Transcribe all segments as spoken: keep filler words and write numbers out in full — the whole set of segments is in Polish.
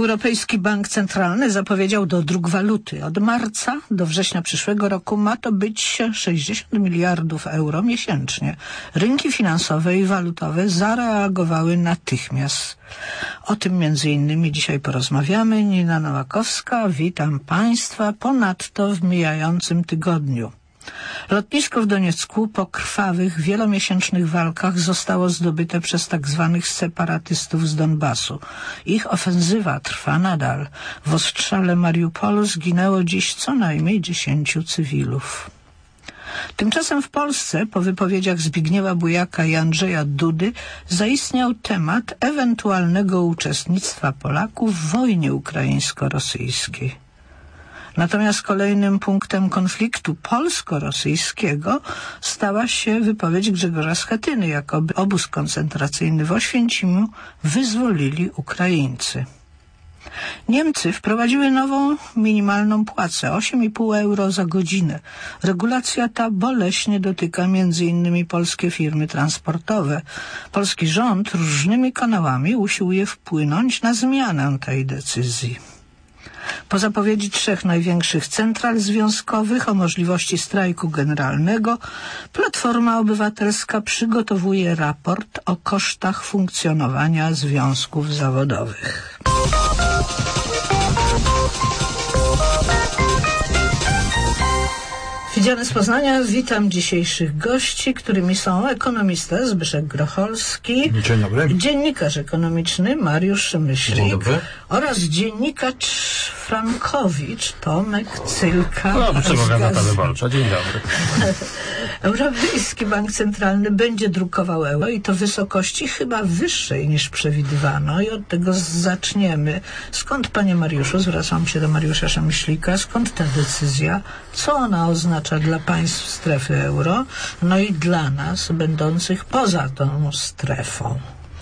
Europejski Bank Centralny zapowiedział dodruk waluty. Od marca do września przyszłego roku ma to być sześćdziesiąt miliardów euro miesięcznie. Rynki finansowe i walutowe zareagowały natychmiast. O tym między innymi dzisiaj porozmawiamy. Nina Nowakowska, witam Państwa. Ponadto w mijającym tygodniu lotnisko w Doniecku po krwawych, wielomiesięcznych walkach zostało zdobyte przez tak zwanych separatystów z Donbasu. Ich ofensywa trwa nadal. W ostrzale Mariupolu zginęło dziś co najmniej dziesięciu cywilów. Tymczasem w Polsce, po wypowiedziach Zbigniewa Bujaka i Andrzeja Dudy, zaistniał temat ewentualnego uczestnictwa Polaków w wojnie ukraińsko-rosyjskiej. Natomiast kolejnym punktem konfliktu polsko-rosyjskiego stała się wypowiedź Grzegorza Schetyny, jakoby obóz koncentracyjny w Oświęcimiu wyzwolili Ukraińcy. Niemcy wprowadziły nową minimalną płacę, osiem i pół euro za godzinę. Regulacja ta boleśnie dotyka między innymi polskie firmy transportowe. Polski rząd różnymi kanałami usiłuje wpłynąć na zmianę tej decyzji. Po zapowiedzi trzech największych central związkowych o możliwości strajku generalnego, Platforma Obywatelska przygotowuje raport o kosztach funkcjonowania związków zawodowych. Widziany z Poznania, witam dzisiejszych gości, którymi są ekonomista Zbyszek Grocholski, Dzień dobry. Dziennikarz ekonomiczny Mariusz Myślik. Dzień dobry. Oraz dziennikarz Frankowicz Tomek Cylka. No, przemoga Nata Wyborcza. Dzień dobry. Europejski Bank Centralny będzie drukował euro i to w wysokości chyba wyższej niż przewidywano i od tego zaczniemy. Skąd, panie Mariuszu, zwracam się do Mariusza Myślika, skąd ta decyzja? Co ona oznacza dla państw strefy euro, no i dla nas, będących poza tą strefą?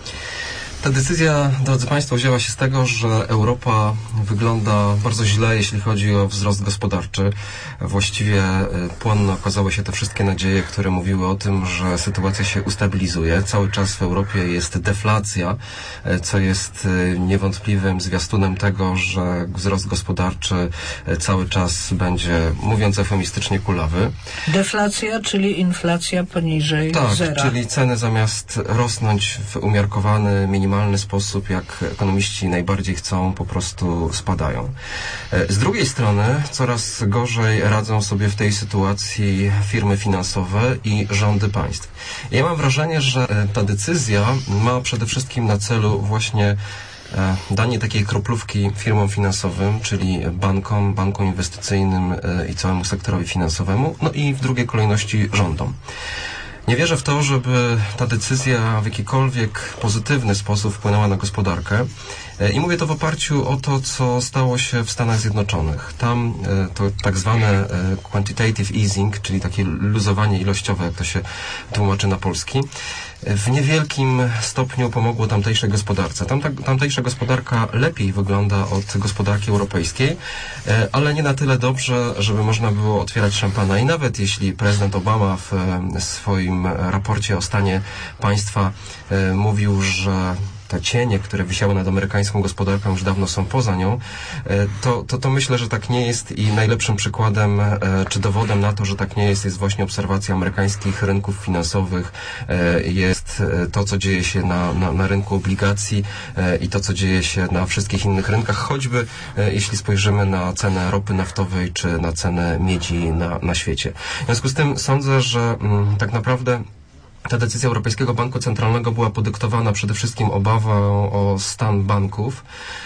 Ta decyzja, drodzy Państwo, wzięła się z tego, że Europa wygląda bardzo źle, jeśli chodzi o wzrost gospodarczy. Właściwie płonne okazały się te wszystkie nadzieje, które mówiły o tym, że sytuacja się ustabilizuje. Cały czas w Europie jest deflacja, co jest niewątpliwym zwiastunem tego, że wzrost gospodarczy cały czas będzie, mówiąc eufemistycznie, kulawy. Deflacja, czyli inflacja poniżej tak, zera. Tak, czyli ceny zamiast rosnąć w umiarkowany, minimalny sposób, jak ekonomiści najbardziej chcą, po prostu spadają. Z drugiej strony coraz gorzej radzą sobie w tej sytuacji firmy finansowe i rządy państw. Ja mam wrażenie, że ta decyzja ma przede wszystkim na celu właśnie danie takiej kroplówki firmom finansowym, czyli bankom, bankom inwestycyjnym i całemu sektorowi finansowemu, no i w drugiej kolejności rządom. Nie wierzę w to, żeby ta decyzja w jakikolwiek pozytywny sposób wpłynęła na gospodarkę. I mówię to w oparciu o to, co stało się w Stanach Zjednoczonych. Tam to tak zwane quantitative easing, czyli takie luzowanie ilościowe, jak to się tłumaczy na polski, w niewielkim stopniu pomogło tamtejszej gospodarce. Tamta, tamtejsza gospodarka lepiej wygląda od gospodarki europejskiej, ale nie na tyle dobrze, żeby można było otwierać szampana. I nawet jeśli prezydent Obama w swoim raporcie o stanie państwa mówił, że te cienie, które wisiały nad amerykańską gospodarką, już dawno są poza nią, to, to, to myślę, że tak nie jest i najlepszym przykładem czy dowodem na to, że tak nie jest, jest właśnie obserwacja amerykańskich rynków finansowych, jest to, co dzieje się na, na, na rynku obligacji i to, co dzieje się na wszystkich innych rynkach, choćby jeśli spojrzymy na cenę ropy naftowej czy na cenę miedzi na, na świecie. W związku z tym sądzę, że mm, tak naprawdę ta decyzja Europejskiego Banku Centralnego była podyktowana przede wszystkim obawą o stan banków,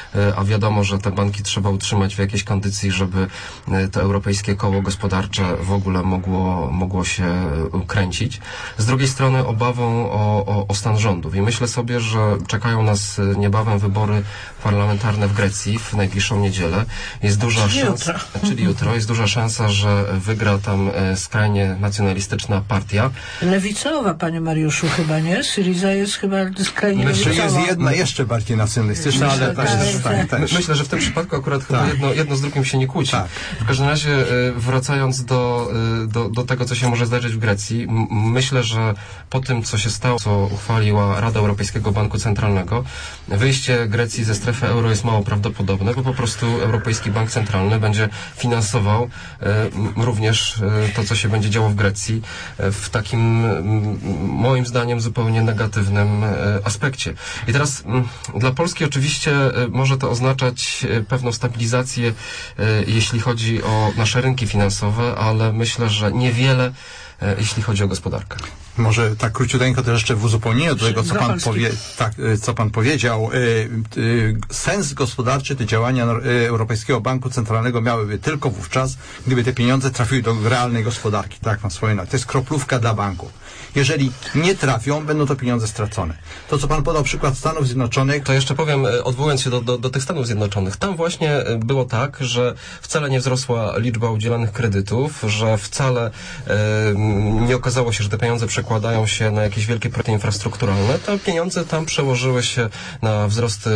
a wiadomo, że te banki trzeba utrzymać w jakiejś kondycji, żeby to europejskie koło gospodarcze w ogóle mogło, mogło się kręcić. Z drugiej strony obawą o, o, o stan rządów. I myślę sobie, że czekają nas niebawem wybory parlamentarne w Grecji w najbliższą niedzielę. Jest duża czyli szansa, jutro. czyli jutro, jest duża szansa, że wygra tam skrajnie nacjonalistyczna partia. Lewicowa partia. panie Mariuszu, chyba nie? Syriza jest chyba skrajnie Myślę, lewicowa. jest jedna jeszcze bardziej nacjonalistyczna, Myślę, ale też, tak, tak, tak. też. Myślę, że w tym przypadku akurat chyba Tak. jedno, jedno z drugim się nie kłóci. Tak. W każdym razie, e, wracając do, e, do, do tego, co się może zdarzyć w Grecji, m- myślę, że po tym, co się stało, co uchwaliła Rada Europejskiego Banku Centralnego, wyjście Grecji ze strefy euro jest mało prawdopodobne, bo po prostu Europejski Bank Centralny będzie finansował e, m- również e, to, co się będzie działo w Grecji e, w takim, m, moim zdaniem, zupełnie negatywnym e, aspekcie. I teraz m, dla Polski oczywiście e, może to oznaczać e, pewną stabilizację, e, jeśli chodzi o nasze rynki finansowe, ale myślę, że niewiele, e, jeśli chodzi o gospodarkę. Może tak króciuteńko też jeszcze w uzupełnieniu do tego, co pan, Zapolski. powie, tak, y, co pan powiedział. Y, y, sens gospodarczy te działania y, Europejskiego Banku Centralnego miałyby tylko wówczas, gdyby te pieniądze trafiły do realnej gospodarki. Tak pan wspominał. To jest kroplówka dla banków. Jeżeli nie trafią, będą to pieniądze stracone. To, co pan podał przykład Stanów Zjednoczonych, To jeszcze powiem, e, odwołując się do, do, do tych Stanów Zjednoczonych. Tam właśnie e, było tak, że wcale nie wzrosła liczba udzielanych kredytów, że wcale e, nie okazało się, że te pieniądze przekładają się na jakieś wielkie projekty infrastrukturalne. Te pieniądze tam przełożyły się na wzrosty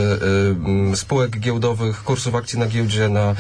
e, spółek giełdowych, kursów akcji na giełdzie, na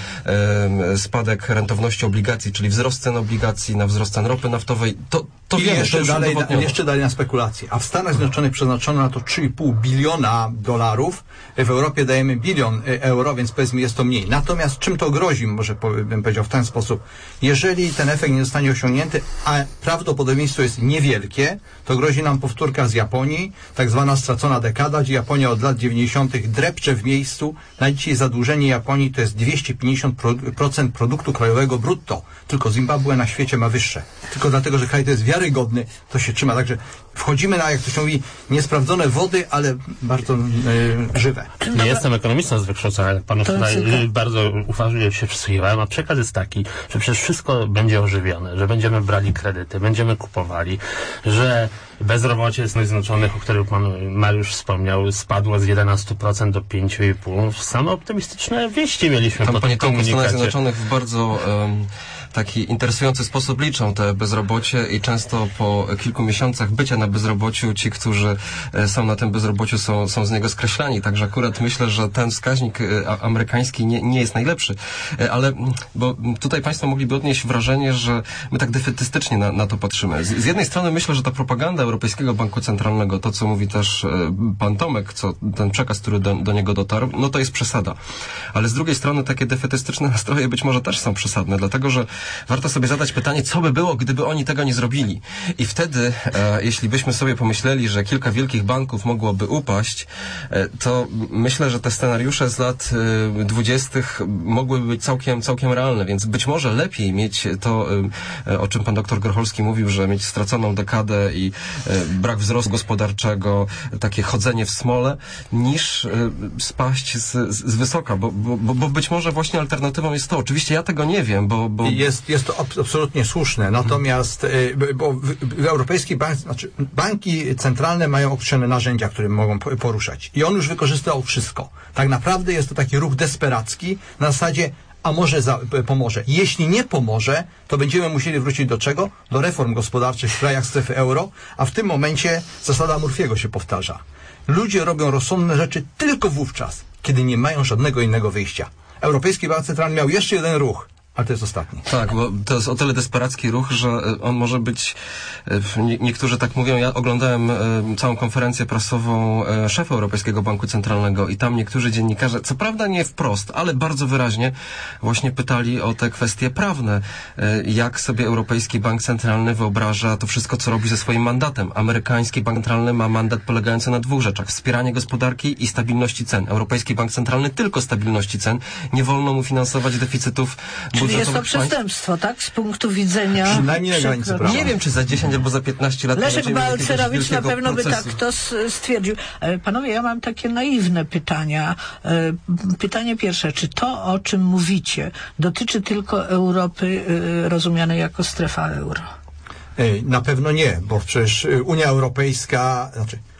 e, spadek rentowności obligacji, czyli wzrost cen obligacji, na wzrost cen ropy naftowej. To, to i wiemy, to jeszcze już dalej, udowodniono. jeszcze dalej na spekulacje. A w Stanach Zjednoczonych przeznaczono na to trzy i pół biliona dolarów. W Europie dajemy bilion y, euro, więc powiedzmy jest to mniej. Natomiast czym to grozi, może powie- bym powiedział w ten sposób. Jeżeli ten efekt nie zostanie osiągnięty, a prawdopodobieństwo jest niewielkie, to grozi nam powtórka z Japonii, tak zwana stracona dekada, gdzie Japonia od lat dziewięćdziesiątych drepcze w miejscu. Na dzisiaj zadłużenie Japonii to jest dwieście pięćdziesiąt procent produktu krajowego brutto. Tylko Zimbabwe na świecie ma wyższe. Tylko dlatego, że kraj to jest wiarygodny, to się trzyma. Także wchodzimy na, jak to się mówi, niesprawdzone wody, ale bardzo y, żywe. Nie jestem ekonomistą z wykształcenia, ale panu To tutaj jest tak. y, bardzo uważnie się przysłuchiwałem, a przekaz jest taki, że przecież wszystko będzie ożywione, że będziemy brali kredyty, będziemy kupowali, że bezrobocie w Stanach Zjednoczonych, o którym pan Mariusz wspomniał, spadło z jedenaście procent do pięć i pół procent. Same optymistyczne wieści mieliśmy Tam, po panie tym Tomku, w Stanach komunikacie. Zjednoczonych w bardzo um, taki interesujący sposób liczą te bezrobocie i często po kilku miesiącach bycia na bezrobociu ci, którzy e, są na tym bezrobociu, są, są z niego skreślani. Także akurat myślę, że ten wskaźnik e, a- amerykański nie, nie jest najlepszy. E, ale, m, bo m, tutaj państwo mogliby odnieść wrażenie, że my tak defetystycznie na, na to patrzymy. Z, z jednej strony myślę, że ta propaganda Europejskiego Banku Centralnego, to co mówi też e, pan Tomek, co ten przekaz, który do, do niego dotarł, no to jest przesada. Ale z drugiej strony takie defetystyczne nastroje być może też są przesadne, dlatego że warto sobie zadać pytanie, co by było, gdyby oni tego nie zrobili. I wtedy, e, jeśli byśmy sobie pomyśleli, że kilka wielkich banków mogłoby upaść, e, to myślę, że te scenariusze z lat e, dwudziestych mogłyby być całkiem, całkiem realne, więc być może lepiej mieć to, e, o czym pan doktor Grocholski mówił, że mieć straconą dekadę i e, brak wzrostu gospodarczego, takie chodzenie w smole, niż e, spaść z, z, z wysoka, bo, bo, bo być może właśnie alternatywą jest to. Oczywiście ja tego nie wiem, bo... bo Jest, jest to ab- absolutnie słuszne. Natomiast, y, b- bo w, w Europejski Bank, znaczy banki centralne mają określone narzędzia, które mogą po- poruszać. I on już wykorzystał wszystko. Tak naprawdę jest to taki ruch desperacki na zasadzie, a może za, p- pomoże. Jeśli nie pomoże, to będziemy musieli wrócić do czego? Do reform gospodarczych w krajach strefy euro, a w tym momencie zasada Murphy'ego się powtarza. Ludzie robią rozsądne rzeczy tylko wówczas, kiedy nie mają żadnego innego wyjścia. Europejski Bank Centralny miał jeszcze jeden ruch, ale to jest ostatni. Tak, bo to jest o tyle desperacki ruch, że e, on może być, e, nie, niektórzy tak mówią, ja oglądałem e, całą konferencję prasową e, szefa Europejskiego Banku Centralnego i tam niektórzy dziennikarze, co prawda nie wprost, ale bardzo wyraźnie właśnie pytali o te kwestie prawne. E, jak sobie Europejski Bank Centralny wyobraża to wszystko, co robi ze swoim mandatem. Amerykański Bank Centralny ma mandat polegający na dwóch rzeczach. Wspieranie gospodarki i stabilności cen. Europejski Bank Centralny tylko stabilności cen. Nie wolno mu finansować deficytów Czyli jest to budżetowych państw. przestępstwo, tak? Z punktu widzenia... Przynajmniej na granicy przekro- prawa. Nie wiem, czy za dziesięć albo za piętnaście lat... Leszek będziemy mieli jakiegoś Balcerowicz na wielkiego pewno by tak procesu. to s- stwierdził. E, Panowie, ja mam takie naiwne pytania. E, Pytanie pierwsze, czy to, o czym mówicie, dotyczy tylko Europy e, rozumianej jako strefa euro? Y, Na pewno nie, bo przecież y, Unia Europejska, znaczy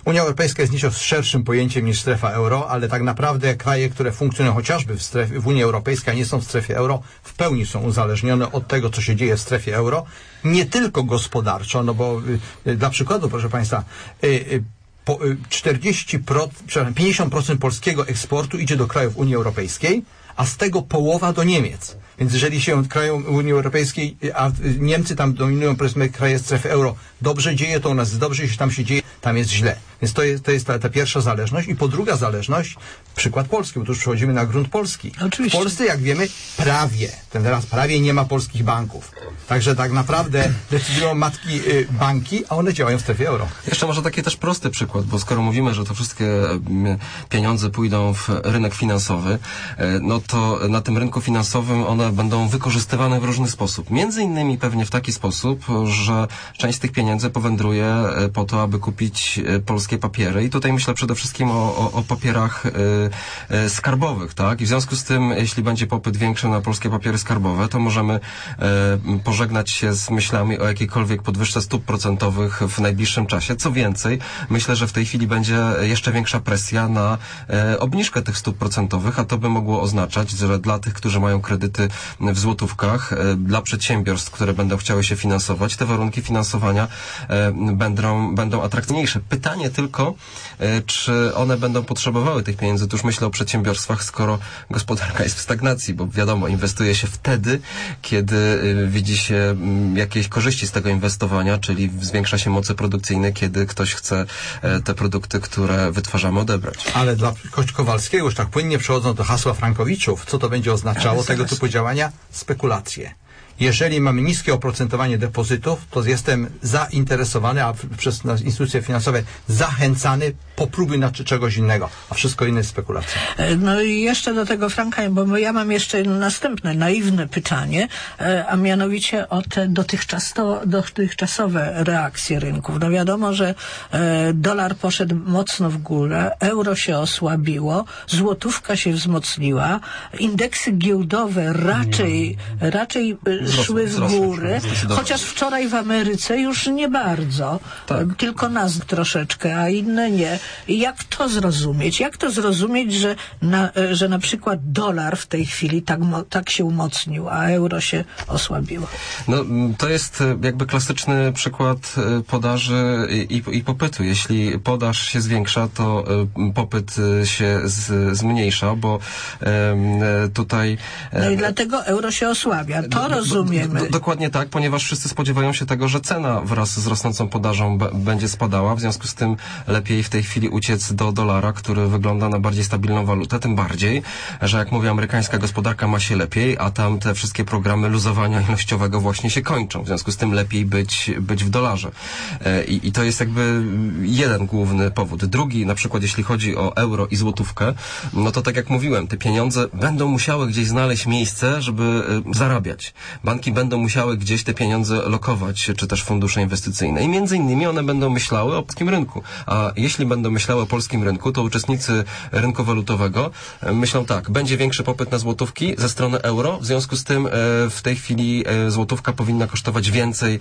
Unia Europejska jest nieco szerszym pojęciem niż strefa euro, ale tak naprawdę kraje, które funkcjonują chociażby w, strefie, w Unii Europejskiej, a nie są w strefie euro, w pełni są uzależnione od tego, co się dzieje w strefie euro. Nie tylko gospodarczo, no bo y, dla przykładu, proszę Państwa, y, y, po, y, czterdzieści procent, przepraszam, pięćdziesiąt procent polskiego eksportu idzie do krajów Unii Europejskiej, a z tego połowa do Niemiec. Więc jeżeli się krajom Unii Europejskiej, a Niemcy tam dominują, powiedzmy, kraje strefy euro, dobrze dzieje, to u nas jest dobrze, jeśli tam się dzieje, tam jest źle. Więc to jest, to jest ta, ta pierwsza zależność. I po druga zależność, przykład Polski, bo tu już przechodzimy na grunt polski. Oczywiście. W Polsce, jak wiemy, prawie, ten teraz prawie nie ma polskich banków. Także tak naprawdę decydują matki y, banki, a one działają w strefie euro. Jeszcze może taki też prosty przykład, bo skoro mówimy, że to wszystkie m, pieniądze pójdą w rynek finansowy, y, no to na tym rynku finansowym one będą wykorzystywane w różny sposób. Między innymi pewnie w taki sposób, że część z tych pieniędzy powędruje y, po to, aby kupić y, polskie papiery. I tutaj myślę przede wszystkim o, o, o papierach y, y, skarbowych, tak? I w związku z tym, jeśli będzie popyt większy na polskie papiery skarbowe, to możemy y, pożegnać się z myślami o jakiejkolwiek podwyżce stóp procentowych w najbliższym czasie. Co więcej, myślę, że w tej chwili będzie jeszcze większa presja na y, obniżkę tych stóp procentowych, a to by mogło oznaczać, że dla tych, którzy mają kredyty w złotówkach, y, dla przedsiębiorstw, które będą chciały się finansować, te warunki finansowania y, będą, będą atrakcyjniejsze. Pytanie tylko, y, czy one będą potrzebowały tych pieniędzy. Tu już myślę o przedsiębiorstwach, skoro gospodarka jest w stagnacji, bo wiadomo, inwestuje się wtedy, kiedy y, widzi się y, jakieś korzyści z tego inwestowania, czyli zwiększa się moce produkcyjne, kiedy ktoś chce y, te produkty, które wytwarzamy, odebrać. Ale dla Kowalskiego już tak płynnie przechodząc do hasła Frankowiczów, co to będzie oznaczało tego typu działania? Spekulacje. Jeżeli mamy niskie oprocentowanie depozytów, to jestem zainteresowany, a przez instytucje finansowe zachęcany po próby na czegoś innego, a wszystko inne jest spekulacją. No i jeszcze do tego, Franka, bo ja mam jeszcze następne naiwne pytanie, a mianowicie o te dotychczas, to, dotychczasowe reakcje rynków. No wiadomo, że dolar poszedł mocno w górę, euro się osłabiło, złotówka się wzmocniła, indeksy giełdowe raczej, raczej szły w górę, chociaż wczoraj w Ameryce już nie bardzo, tak. Tylko nas troszeczkę, a inne nie. I jak to zrozumieć? Jak to zrozumieć, że na, że na przykład dolar w tej chwili tak, tak się umocnił, a euro się osłabiło? No, to jest jakby klasyczny przykład podaży i, i popytu. Jeśli podaż się zwiększa, to popyt się z, zmniejsza, bo um, tutaj... No i dlatego euro się osłabia. To rozumiem. Do, do, dokładnie tak, ponieważ wszyscy spodziewają się tego, że cena wraz z rosnącą podażą b- będzie spadała, w związku z tym lepiej w tej chwili uciec do dolara, który wygląda na bardziej stabilną walutę, tym bardziej, że jak mówię, amerykańska gospodarka ma się lepiej, a tam te wszystkie programy luzowania ilościowego właśnie się kończą, w związku z tym lepiej być, być w dolarze. I, I to jest jakby jeden główny powód. Drugi, na przykład jeśli chodzi o euro i złotówkę, no to tak jak mówiłem, te pieniądze będą musiały gdzieś znaleźć miejsce, żeby zarabiać. Banki będą musiały gdzieś te pieniądze lokować, czy też fundusze inwestycyjne. I między innymi one będą myślały o polskim rynku. A jeśli będą myślały o polskim rynku, to uczestnicy rynku walutowego myślą tak, będzie większy popyt na złotówki ze strony euro, w związku z tym w tej chwili złotówka powinna kosztować więcej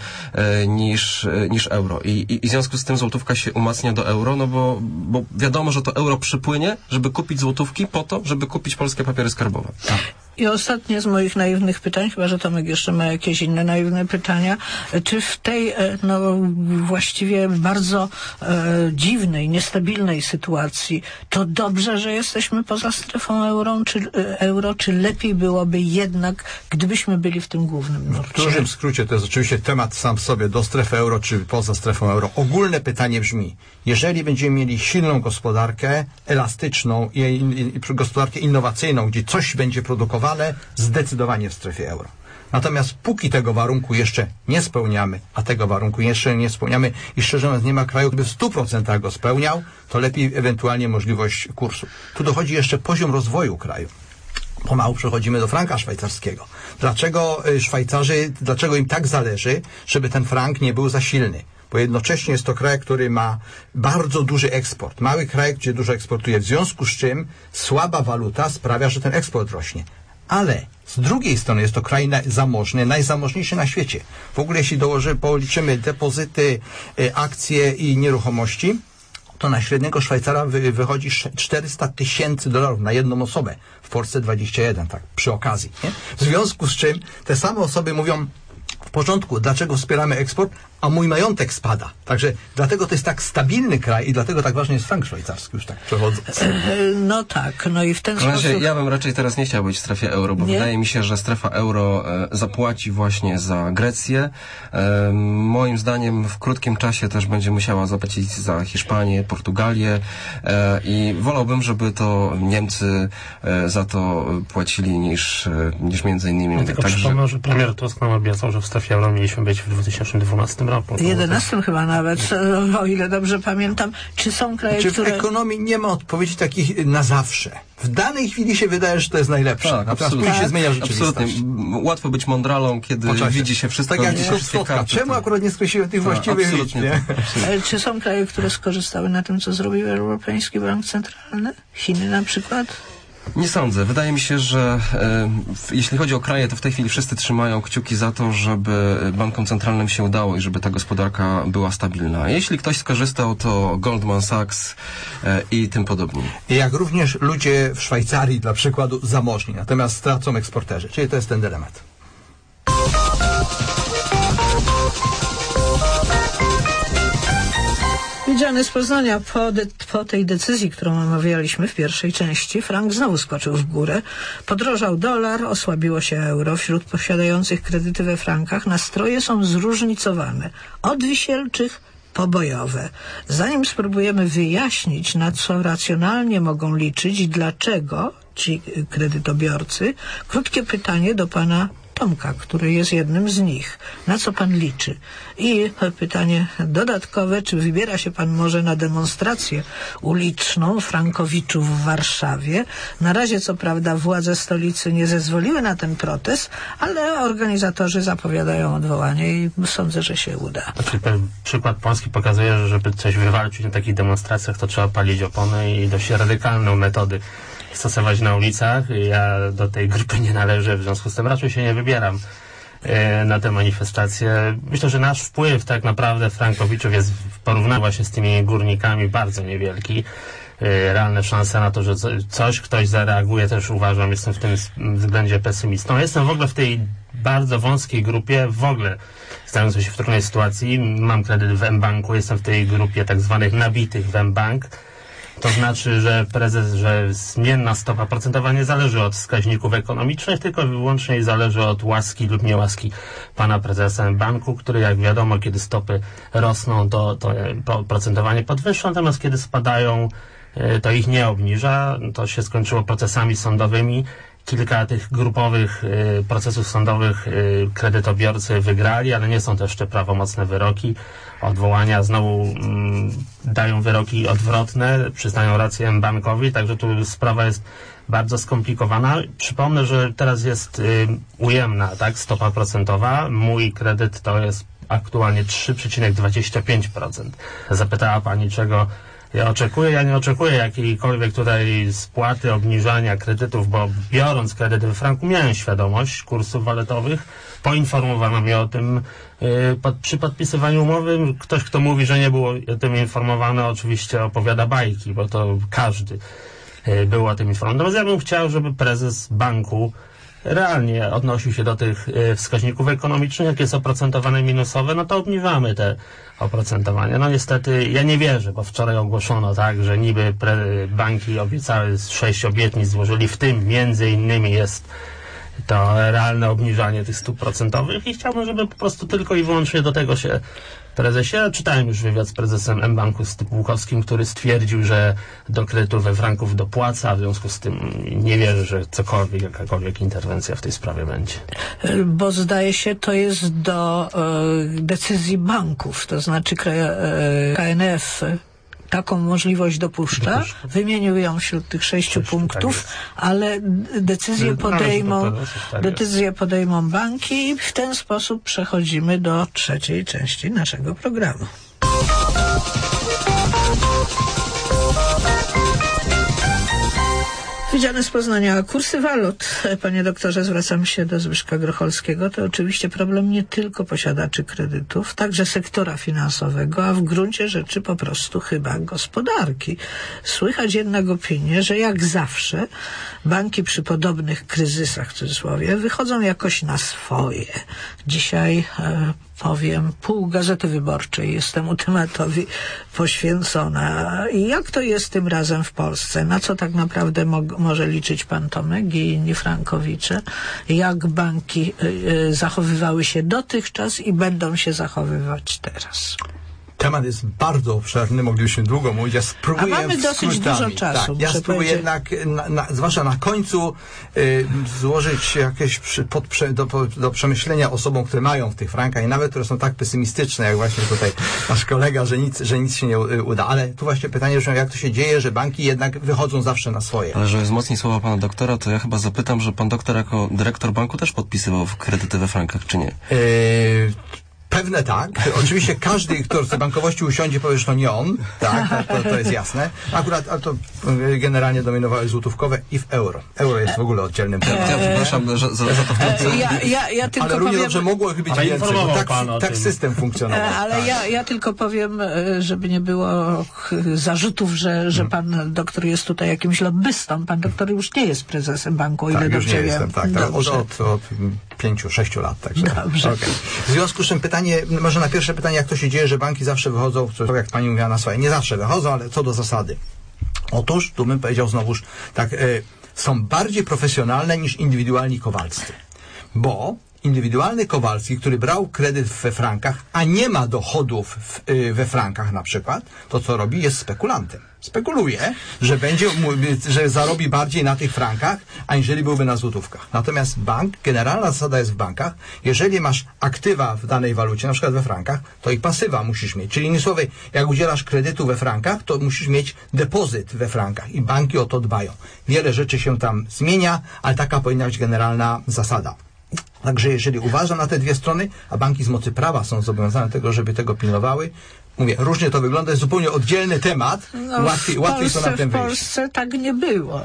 niż, niż euro. I, i, I w związku z tym złotówka się umacnia do euro, no bo, bo wiadomo, że to euro przypłynie, żeby kupić złotówki po to, żeby kupić polskie papiery skarbowe. Tak. I ostatnie z moich naiwnych pytań, chyba że Tomek jeszcze ma jakieś inne naiwne pytania, czy w tej no, właściwie bardzo e, dziwnej, niestabilnej sytuacji to dobrze, że jesteśmy poza strefą euro czy, e, euro, czy lepiej byłoby jednak, gdybyśmy byli w tym głównym nurcie? W dużym skrócie to jest oczywiście temat sam w sobie, do strefy euro czy poza strefą euro. Ogólne pytanie brzmi, jeżeli będziemy mieli silną gospodarkę, elastyczną i, i, i gospodarkę innowacyjną, gdzie coś będzie produkowane, zdecydowanie w strefie euro. Natomiast póki tego warunku jeszcze nie spełniamy, a tego warunku jeszcze nie spełniamy i szczerze mówiąc nie ma kraju, który w stu procentach go spełniał, to lepiej ewentualnie możliwość kursu. Tu dochodzi jeszcze poziom rozwoju kraju. Pomału przechodzimy do franka szwajcarskiego. Dlaczego Szwajcarzy, dlaczego im tak zależy, żeby ten frank nie był za silny? Bo jednocześnie jest to kraj, który ma bardzo duży eksport. Mały kraj, gdzie dużo eksportuje, w związku z czym słaba waluta sprawia, że ten eksport rośnie. Ale z drugiej strony jest to kraj zamożny, najzamożniejszy na świecie. W ogóle jeśli dołoży, policzymy depozyty, akcje i nieruchomości, to na średniego Szwajcara wy, wychodzi czterysta tysięcy dolarów na jedną osobę. W Polsce dwadzieścia jeden, tak, przy okazji. Nie? W związku z czym te same osoby mówią, w porządku, dlaczego wspieramy eksport, a mój majątek spada. Także dlatego to jest tak stabilny kraj i dlatego tak ważny jest frank szwajcarski, już tak przechodząc. No tak, no i w ten Razie, sposób... ja bym raczej teraz nie chciał być w strefie euro, bo Nie? wydaje mi się, że strefa euro e, zapłaci właśnie za Grecję. E, moim zdaniem w krótkim czasie też będzie musiała zapłacić za Hiszpanię, Portugalię e, i wolałbym, żeby to Niemcy e, za to płacili niż, e, niż między innymi. Ja tylko Także... przypomnę, że premier Tusk nam obiecał, że w strefie euro mieliśmy być w dwa tysiące dwunastym roku. W jedenastym chyba nawet, o ile dobrze pamiętam. Czy są kraje, Czy w które... ekonomii nie ma odpowiedzi takich na zawsze? W danej chwili się wydaje, że to jest najlepsze. Tak, Natomiast absolutnie. później się zmienia rzeczywistość. Absolutnie. Łatwo być mądralą, kiedy Po czasie. widzi się wszystko. Tak jak widzi się tylko wszystkie Stotka. karty. Czemu akurat nie skreśliłem tych Tak, właściwych liczb, absolutnie nie? tak. Ale czy są kraje, które skorzystały na tym, co zrobił Europejski Bank Centralny? Chiny na przykład? Nie sądzę. Wydaje mi się, że e, w, jeśli chodzi o kraje, to w tej chwili wszyscy trzymają kciuki za to, żeby bankom centralnym się udało i żeby ta gospodarka była stabilna. Jeśli ktoś skorzystał, to Goldman Sachs e, i tym podobni. Jak również ludzie w Szwajcarii, dla przykładu, zamożni, natomiast stracą eksporterzy. Czyli to jest ten dylemat. Widziany z Poznania, po, de, po tej decyzji, którą omawialiśmy w pierwszej części, frank znowu skoczył w górę. Podrożał dolar, osłabiło się euro. Wśród posiadających kredyty we frankach nastroje są zróżnicowane. Od wisielczych po bojowe. Zanim spróbujemy wyjaśnić, na co racjonalnie mogą liczyć i dlaczego ci kredytobiorcy, krótkie pytanie do pana Tomka, który jest jednym z nich. Na co pan liczy? I pytanie dodatkowe, czy wybiera się pan może na demonstrację uliczną frankowiczów w Warszawie? Na razie, co prawda, władze stolicy nie zezwoliły na ten protest, ale organizatorzy zapowiadają odwołanie i sądzę, że się uda. Znaczy, ten przykład Polski pokazuje, że żeby coś wywalczyć na takich demonstracjach, to trzeba palić opony i dość radykalną metody stosować na ulicach. Ja do tej grupy nie należę, w związku z tym raczej się nie wybieram e, na te manifestacje. Myślę, że nasz wpływ tak naprawdę frankowiczów jest w porównaniu właśnie z tymi górnikami bardzo niewielki. E, realne szanse na to, że co, coś ktoś zareaguje, też uważam, jestem w tym względzie pesymistą. Jestem w ogóle w tej bardzo wąskiej grupie, w ogóle znającej się w trudnej sytuacji. Mam kredyt w mBanku, jestem w tej grupie tak zwanych nabitych w mBank. To znaczy, że prezes, że zmienna stopa procentowa nie zależy od wskaźników ekonomicznych, tylko wyłącznie zależy od łaski lub niełaski pana prezesa banku, który, jak wiadomo, kiedy stopy rosną, to, to procentowanie podwyższa, natomiast kiedy spadają, to ich nie obniża. To się skończyło procesami sądowymi. Kilka tych grupowych y, procesów sądowych y, kredytobiorcy wygrali, ale nie są to jeszcze prawomocne wyroki. Odwołania znowu mm, dają wyroki odwrotne, przyznają rację mBankowi, także tu sprawa jest bardzo skomplikowana. Przypomnę, że teraz jest y, ujemna, tak, stopa procentowa. Mój kredyt to jest aktualnie trzy przecinek dwadzieścia pięć procent. Zapytała pani, czego ja oczekuję, ja nie oczekuję jakiejkolwiek tutaj spłaty, obniżania kredytów, bo biorąc kredyt we franku miałem świadomość kursów walutowych. Poinformowano mnie o tym yy, pod, przy podpisywaniu umowy. Ktoś, kto mówi, że nie był o tym informowany, oczywiście opowiada bajki, bo to każdy yy, był o tym informowany. Natomiast ja bym chciał, żeby prezes banku realnie odnosił się do tych y, wskaźników ekonomicznych, jak jest oprocentowane minusowe, no to obniżamy te oprocentowania. No niestety ja nie wierzę, bo wczoraj ogłoszono tak, że niby pre, banki obiecały, sześć obietnic złożyli, w tym między innymi jest to realne obniżanie tych stóp procentowych i chciałbym, żeby po prostu tylko i wyłącznie do tego się prezesie. Czytałem już wywiad z prezesem mBanku Stypułkowskim, który stwierdził, że do kredytów we franków dopłaca, w związku z tym nie wierzę, że cokolwiek, jakakolwiek interwencja w tej sprawie będzie. Bo zdaje się, to jest do e, decyzji banków, to znaczy K N F taką możliwość dopuszcza. dopuszcza. Wymienił ją wśród tych sześciu Coś punktów, tak ale decyzje podejmą, tak decyzje podejmą banki i w ten sposób przechodzimy do trzeciej części naszego programu. Wydziane z Poznania. Kursy walut. Panie doktorze, zwracam się do Zbyszka Grocholskiego. To oczywiście problem nie tylko posiadaczy kredytów, także sektora finansowego, a w gruncie rzeczy po prostu chyba gospodarki. Słychać jednak opinię, że jak zawsze banki przy podobnych kryzysach, w cudzysłowie, wychodzą jakoś na swoje. Dzisiaj e, powiem, pół Gazety Wyborczej jest temu tematowi poświęcona. I jak to jest tym razem w Polsce? Na co tak naprawdę mo może liczyć pan Tomek i inni frankowicze? Jak banki y, y, zachowywały się dotychczas i będą się zachowywać teraz? Temat jest bardzo obszerny, moglibyśmy długo mówić. Ja spróbuję A mamy dosyć skrótami. dużo czasu. Tak, ja spróbuję jednak, na, na, zwłaszcza na końcu, y, złożyć jakieś przy, pod, prze, do, do przemyślenia osobom, które mają w tych frankach i nawet, które są tak pesymistyczne, jak właśnie tutaj nasz kolega, że nic, że nic się nie uda. Ale tu właśnie pytanie, że jak to się dzieje, że banki jednak wychodzą zawsze na swoje. Ale żeby wzmocnić słowa pana doktora, to ja chyba zapytam, że pan doktor jako dyrektor banku też podpisywał kredyty we frankach, czy nie? Y, Pewne tak. Oczywiście każdy, kto z bankowości usiądzie, powie, że to nie on. Tak, to, to jest jasne. Akurat a to generalnie dominowały złotówkowe i w euro. Euro jest w ogóle oddzielnym tematem. Ja przepraszam za, za, za to wtrącenie. Ja, ja, ja tylko Ale równie powiem... dobrze mogło ich być Ale więcej, bo tak, pan tak tym. system funkcjonował. Ale tak. ja, ja tylko powiem, żeby nie było zarzutów, że, że pan doktor jest tutaj jakimś lobbystą. Pan doktor już nie jest prezesem banku, o ile Tak, już dobrze nie wiem. jestem, tak, tak. Od, od, od pięciu, sześciu lat. Także. Dobrze. Okay. W związku z czym pytanie, może na pierwsze pytanie, jak to się dzieje, że banki zawsze wychodzą, co, jak pani mówiła, na swoje. Nie zawsze wychodzą, ale co do zasady. Otóż, tu bym powiedział znowuż, tak, y, są bardziej profesjonalne niż indywidualni kowalscy. Bo indywidualny Kowalski, który brał kredyt we frankach, a nie ma dochodów w, y, we frankach na przykład, to co robi, jest spekulantem. Spekuluje, że będzie, że zarobi bardziej na tych frankach, aniżeli byłby na złotówkach. Natomiast bank, generalna zasada jest w bankach, jeżeli masz aktywa w danej walucie, na przykład we frankach, to i pasywa musisz mieć. Czyli innymi słowy, jak udzielasz kredytu we frankach, to musisz mieć depozyt we frankach i banki o to dbają. Wiele rzeczy się tam zmienia, ale taka powinna być generalna zasada. Także jeżeli uważa na te dwie strony, a banki z mocy prawa są zobowiązane do tego, żeby tego pilnowały, mówię, różnie to wygląda, jest zupełnie oddzielny temat, no, łatwiej, łatwiej to na tym w wyjść. Polsce tak nie było.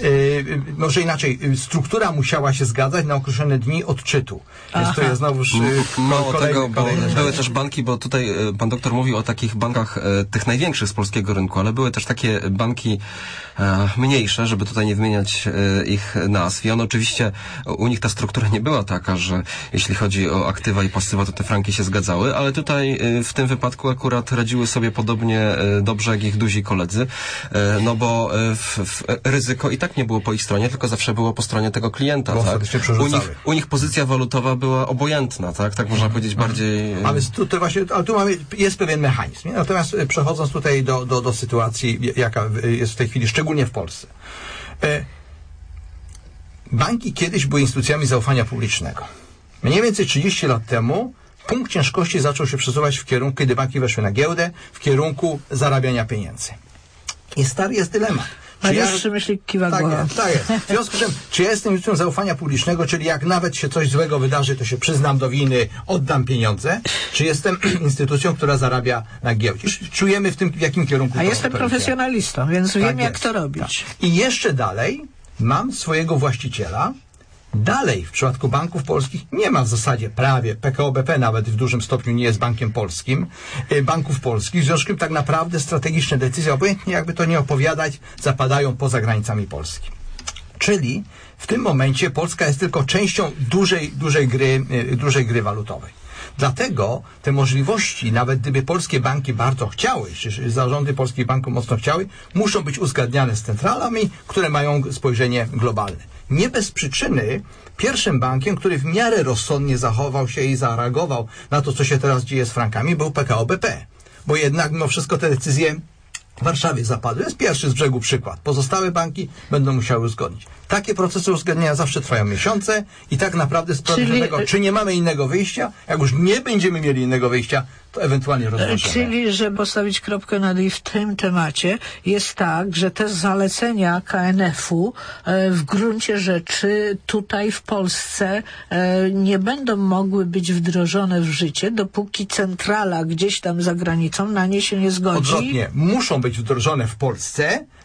Yy, może inaczej, yy, struktura musiała się zgadzać na określone dni odczytu. Więc Aha. to jest znowuż yy, Mało kolejny, tego, bo kolejny były rzecz. też banki, bo tutaj e, pan doktor mówił o takich bankach, e, tych największych z polskiego rynku, ale były też takie banki e, mniejsze, żeby tutaj nie wymieniać e, ich nazw. I one oczywiście, u nich ta struktura nie była taka, że jeśli chodzi o aktywa i pasywa, to te franki się zgadzały, ale tutaj e, w tym wypadku akurat radziły sobie podobnie e, dobrze jak ich duzi koledzy, e, no bo e, w, w, ryzyko i tak nie było po ich stronie, tylko zawsze było po stronie tego klienta. Bo Tak? ostatecznie U przerzucały. nich, u nich pozycja walutowa była obojętna, tak? Tak można powiedzieć bardziej... A więc tu, to właśnie, ale tu mamy, jest pewien mechanizm. Nie? Natomiast e, przechodząc tutaj do, do, do sytuacji, jaka jest w tej chwili, szczególnie w Polsce. E, banki kiedyś były instytucjami zaufania publicznego. Mniej więcej trzydzieści lat temu punkt ciężkości zaczął się przesuwać w kierunku, kiedy banki weszły na giełdę, w kierunku zarabiania pieniędzy. I stary jest dylemat. Czy ja, Mariusz Przemyślik kiwa tak głową. jest, tak jest. W związku z czym, czy ja jestem instytucją zaufania publicznego, czyli jak nawet się coś złego wydarzy, to się przyznam do winy, oddam pieniądze, czy jestem instytucją, która zarabia na giełdzie. Czujemy w tym, w jakim kierunku A to jestem to profesjonalistą, więc tak wiem, jak jest. to robić. Tak. I jeszcze dalej mam swojego właściciela. Dalej, w przypadku banków polskich nie ma w zasadzie prawie, P K O B P nawet w dużym stopniu nie jest bankiem polskim, y, banków polskich, w związku z czym tak naprawdę strategiczne decyzje, obojętnie jakby to nie opowiadać, zapadają poza granicami Polski. Czyli w tym momencie Polska jest tylko częścią dużej, dużej gry, y, dużej gry walutowej. Dlatego te możliwości, nawet gdyby polskie banki bardzo chciały, czy zarządy polskich banków mocno chciały, muszą być uzgadniane z centralami, które mają spojrzenie globalne. Nie bez przyczyny pierwszym bankiem, który w miarę rozsądnie zachował się i zareagował na to, co się teraz dzieje z frankami, był P K O B P. Bo jednak mimo wszystko te decyzje w Warszawie zapadły. Jest pierwszy z brzegu przykład. Pozostałe banki będą musiały uzgodnić. Takie procesy uzgadniania zawsze trwają miesiące i tak naprawdę z powodu Czyli- tego, czy nie mamy innego wyjścia, jak już nie będziemy mieli innego wyjścia, to ewentualnie rozwiążemy. Czyli, żeby postawić kropkę nad i w tym temacie, jest tak, że te zalecenia K N F-u e, w gruncie rzeczy tutaj w Polsce e, nie będą mogły być wdrożone w życie, dopóki centrala gdzieś tam za granicą na nie się nie zgodzi. Odwrotnie, muszą być wdrożone w Polsce,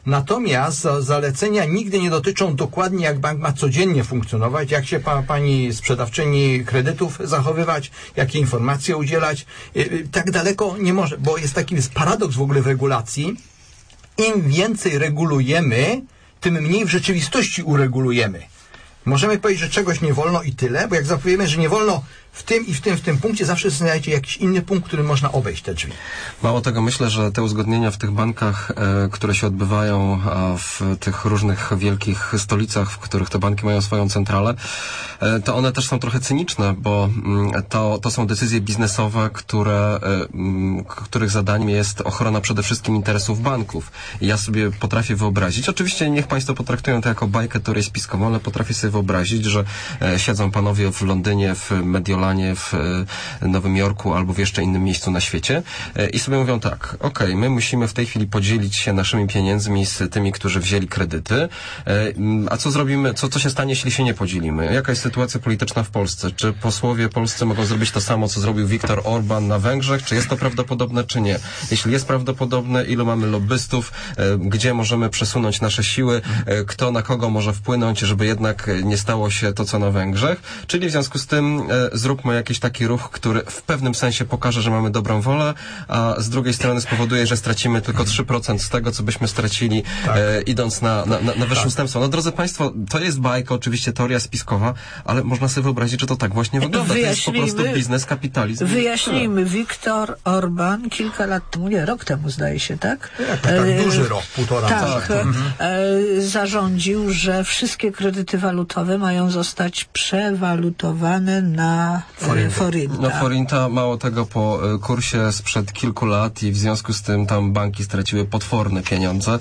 Natomiast za, zalecenia nigdy nie dotyczą dokładnie, jak bank ma codziennie funkcjonować, jak się pa, pani sprzedawczyni kredytów zachowywać, jakie informacje udzielać. Yy, tak daleko nie może, bo jest taki jest paradoks w ogóle w regulacji. Im więcej regulujemy, tym mniej w rzeczywistości uregulujemy. Możemy powiedzieć, że czegoś nie wolno i tyle, bo jak zapowiemy, że nie wolno w tym i w tym, w tym punkcie, zawsze znajdziecie jakiś inny punkt, który można obejść te drzwi. Mało tego, myślę, że te uzgodnienia w tych bankach, e, które się odbywają a w tych różnych wielkich stolicach, w których te banki mają swoją centralę, e, to one też są trochę cyniczne, bo mm, to, to są decyzje biznesowe, które, e, m, których zadaniem jest ochrona przede wszystkim interesów banków. I ja sobie potrafię wyobrazić, oczywiście niech Państwo potraktują to jako bajkę, teorię spiskową, ale potrafię sobie wyobrazić, że e, siedzą panowie w Londynie, w Mediolanie, w Nowym Jorku albo w jeszcze innym miejscu na świecie i sobie mówią tak, okej, okay, my musimy w tej chwili podzielić się naszymi pieniędzmi z tymi, którzy wzięli kredyty, a co zrobimy, co, co się stanie, jeśli się nie podzielimy? Jaka jest sytuacja polityczna w Polsce? Czy posłowie polscy mogą zrobić to samo, co zrobił Viktor Orban na Węgrzech? Czy jest to prawdopodobne, czy nie? Jeśli jest prawdopodobne, ilu mamy lobbystów, gdzie możemy przesunąć nasze siły, kto na kogo może wpłynąć, żeby jednak nie stało się to, co na Węgrzech? Czyli w związku z tym zróbmy jakiś taki ruch, który w pewnym sensie pokaże, że mamy dobrą wolę, a z drugiej strony spowoduje, że stracimy tylko trzy procent z tego, co byśmy stracili tak. e, idąc na, na, na wyższe tak. ustępstwo. No drodzy Państwo, to jest bajka, oczywiście teoria spiskowa, ale można sobie wyobrazić, że to tak właśnie wygląda. To jest po prostu biznes, kapitalizm. Wyjaśnijmy, Viktor Orban kilka lat temu, nie, rok temu zdaje się, tak? Tak, tak e, duży rok, półtora. Tak, tak. E, e, zarządził, że wszystkie kredyty walutowe mają zostać przewalutowane na Forinta. Forinta. No Forinta, mało tego, po kursie sprzed kilku lat i w związku z tym tam banki straciły potworne pieniądze.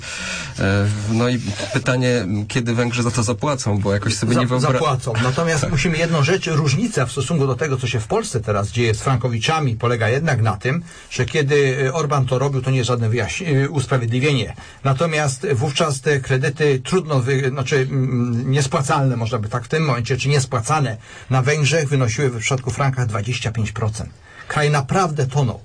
No i pytanie, kiedy Węgrzy za to zapłacą, bo jakoś sobie za, nie wyobrażam. Zapłacą. Natomiast tak. musimy jedną rzecz, różnica w stosunku do tego, co się w Polsce teraz dzieje z frankowiczami, polega jednak na tym, że kiedy Orban to robił, to nie jest żadne wyjaśnienie, usprawiedliwienie. Natomiast wówczas te kredyty trudno, wy, znaczy niespłacalne, można by tak w tym momencie, czy niespłacane na Węgrzech wynosiły w przypadku frankach dwadzieścia pięć procent. Kraj naprawdę tonął.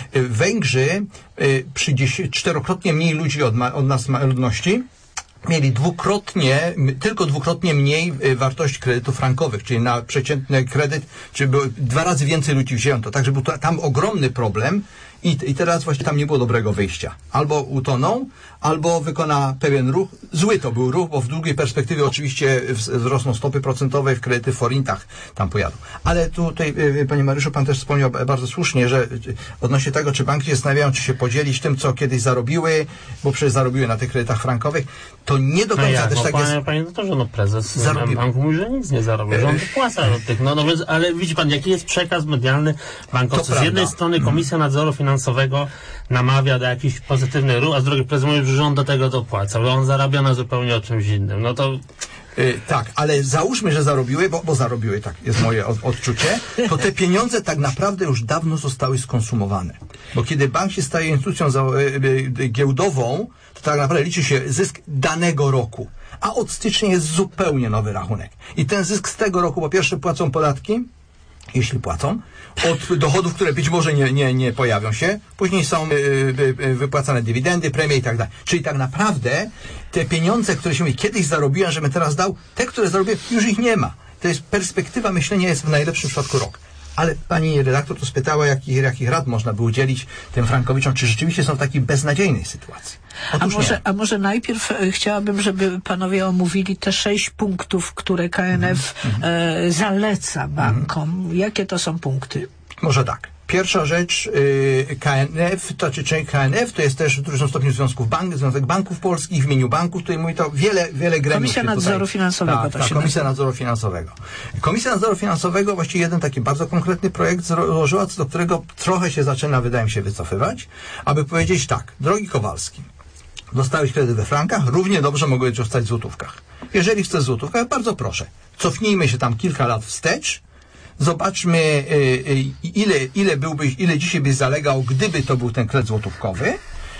Węgrzy przy dziesięć, czterokrotnie mniej ludzi od, ma, od nas ludności mieli dwukrotnie, tylko dwukrotnie mniej wartość kredytów frankowych, czyli na przeciętny kredyt, czy było dwa razy więcej ludzi wzięto. Także był to, tam ogromny problem i, i teraz właśnie tam nie było dobrego wyjścia. Albo utoną, albo wykona pewien ruch. Zły to był ruch, bo w długiej perspektywie oczywiście wzrosną stopy procentowe w kredyty w forintach tam pojadą. Ale tutaj, panie Mariuszu, pan też wspomniał bardzo słusznie, że odnośnie tego, czy banki się zastanawiają, czy się podzielić tym, co kiedyś zarobiły, bo przecież zarobiły na tych kredytach frankowych, to nie do końca no ja, też no, tak panie, jest. Panie doktorze, no prezes Zarobił. banku mówi, że nic nie zarobił, że on wypłaca od tych, no, no więc, ale widzi pan, jaki jest przekaz medialny bankowców. Z jednej strony Komisja Nadzoru Finansowego namawia do jakichś pozytywnych ruch, a z drugiej prezes mówi, że on do tego dopłaca, bo on zarabia na zupełnie o czymś innym. No to... Yy, tak, ale załóżmy, że zarobiły, bo, bo zarobiły, tak jest moje od, odczucie, to te pieniądze tak naprawdę już dawno zostały skonsumowane. Bo kiedy bank się staje instytucją za, yy, yy, giełdową, to tak naprawdę liczy się zysk danego roku. A od stycznia jest zupełnie nowy rachunek. I ten zysk z tego roku, po pierwsze płacą podatki, jeśli płacą, od dochodów, które być może nie, nie, nie pojawią się. Później są y, y, wypłacane dywidendy, premie i tak dalej. Czyli tak naprawdę te pieniądze, które się mówi, kiedyś zarobiłem, żebym teraz dał, te, które zarobiłem, już ich nie ma. To jest perspektywa myślenia, jest w najlepszym przypadku rok. Ale pani redaktor tu spytała, jakich, jakich rad można by udzielić tym frankowiczom, czy rzeczywiście są w takiej beznadziejnej sytuacji. A może, a może najpierw e, chciałabym, żeby panowie omówili te sześć punktów, które K N F mm-hmm. e, zaleca bankom. Mm-hmm. Jakie to są punkty? Może tak. Pierwsza rzecz, y, K N F, to czy część K N F, to jest też w dużym stopniu Związków Bank, Związek Banków Polskich, w imieniu banków, tutaj mówi to wiele, wiele gremiów. Komisja Nadzoru tutaj, Finansowego. Tak, to ta, się Komisja nazywa. Nadzoru Finansowego. Komisja Nadzoru Finansowego właściwie jeden taki bardzo konkretny projekt złożyła, co do którego trochę się zaczyna, wydaje mi się, wycofywać, aby powiedzieć tak, drogi Kowalski, dostałeś kredyt we frankach, równie dobrze mogłeś dostać w złotówkach. Jeżeli chcesz w złotówkach, bardzo proszę, cofnijmy się tam kilka lat wstecz, zobaczmy, y, y, ile, ile byłbyś, ile dzisiaj byś zalegał, gdyby to był ten kredyt złotówkowy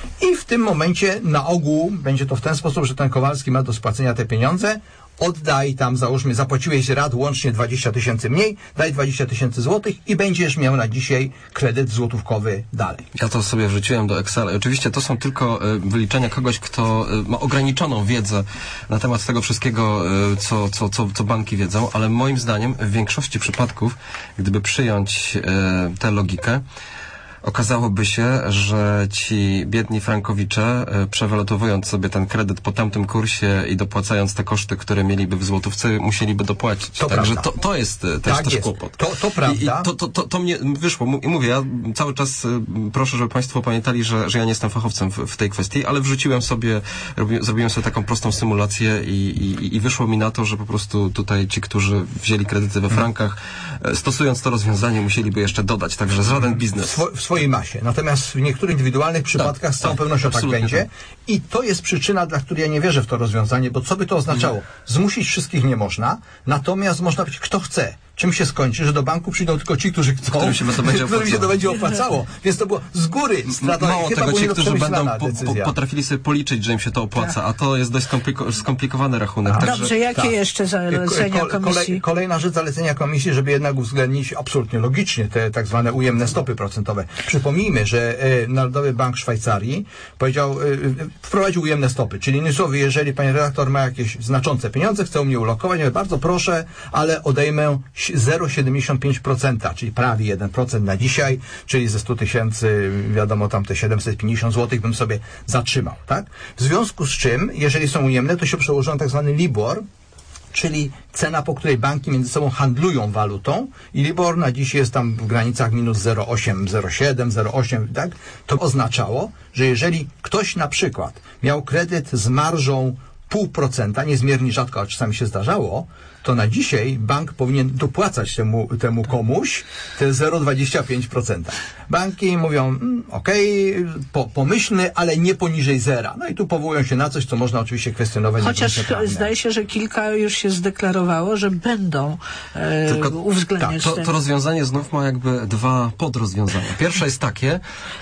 I w tym momencie na ogół będzie to w ten sposób, że ten Kowalski ma do spłacenia te pieniądze, oddaj tam, załóżmy, zapłaciłeś rat łącznie dwadzieścia tysięcy mniej, daj dwadzieścia tysięcy złotych i będziesz miał na dzisiaj kredyt złotówkowy dalej. Ja to sobie wrzuciłem do Excela. I oczywiście to są tylko y, wyliczenia kogoś, kto y, ma ograniczoną wiedzę na temat tego wszystkiego, y, co, co, co, co banki wiedzą, ale moim zdaniem w większości przypadków, gdyby przyjąć y, tę logikę, okazałoby się, że ci biedni frankowicze, przewalutowując sobie ten kredyt po tamtym kursie i dopłacając te koszty, które mieliby w złotówce, musieliby dopłacić. To Także prawda. to, to jest też, Tak też jest. kłopot. To, to prawda. I, i to, to, to, to mnie wyszło. I mówię, ja cały czas proszę, żeby Państwo pamiętali, że, że ja nie jestem fachowcem w, w tej kwestii, ale wrzuciłem sobie, robi, zrobiłem sobie taką prostą symulację i, i, i wyszło mi na to, że po prostu tutaj ci, którzy wzięli kredyty we frankach, stosując to rozwiązanie, musieliby jeszcze dodać. Także żaden biznes. W, swo, w swojej masie. Natomiast w niektórych indywidualnych przypadkach tak, z całą tak, pewnością tak będzie. tak. I to jest przyczyna, dla której ja nie wierzę w to rozwiązanie, bo co by to oznaczało? Zmusić wszystkich nie można, natomiast można być, kto chce. Czym się skończy, że do banku przyjdą tylko ci, którzy chcą, którym się to będzie którym się to będzie opłacało. Więc to było z góry strata. Mało Chyba tego, ci, była którzy będą przemyślana po, po, decyzja. potrafili sobie policzyć, że im się to opłaca, a to jest dość skompliko- skomplikowany rachunek. Dobrze, Także jakie tak. jeszcze zalecenia Ko- kolej, komisji? kolejna rzecz zalecenia komisji, żeby jednak uwzględnić absolutnie logicznie te tak zwane ujemne stopy procentowe. Przypomnijmy, że e, Narodowy Bank Szwajcarii powiedział, e, wprowadził ujemne stopy, czyli innymi słowy, jeżeli pani redaktor ma jakieś znaczące pieniądze, chce u mnie ulokować, ja bardzo proszę, ale odejmę zero przecinek siedemdziesiąt pięć procent, czyli prawie jeden procent na dzisiaj, czyli ze stu tysięcy, wiadomo, tam te siedemset pięćdziesiąt złotych bym sobie zatrzymał, tak? W związku z czym, jeżeli są ujemne, to się przełoży na tak zwany LIBOR, czyli cena, po której banki między sobą handlują walutą i LIBOR na dziś jest tam w granicach minus zero przecinek osiem, zero przecinek siedem, zero przecinek osiem, tak? To oznaczało, że jeżeli ktoś na przykład miał kredyt z marżą pół procenta, niezmiernie rzadko, ale czasami się zdarzało, to na dzisiaj bank powinien dopłacać temu, temu komuś te zero przecinek dwadzieścia pięć procent. Banki mówią, mm, okej, okay, po, pomyślny, ale nie poniżej zera. No i tu powołują się na coś, co można oczywiście kwestionować. Chociaż zdaje się, że kilka już się zdeklarowało, że będą e, Tylko, uwzględniać tak, to, to rozwiązanie znów ma jakby dwa podrozwiązania. Pierwsze jest takie,